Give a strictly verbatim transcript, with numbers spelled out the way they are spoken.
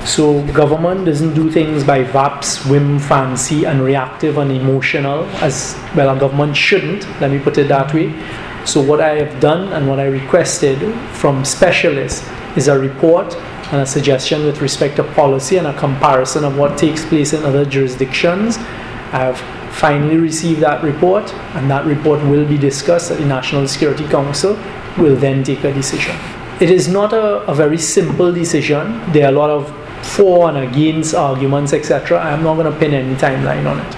So government doesn't do things by vaps, whim, fancy, and reactive and emotional, as well, a government shouldn't, let me put it that way. So what I have done and what I requested from specialists is a report and a suggestion with respect to policy and a comparison of what takes place in other jurisdictions. I have finally received that report, and that report will be discussed at the National Security Council. Will then take a decision. It is not a, a very simple decision. There are a lot of for and against arguments, et cetera. I am not going to pin any timeline on it.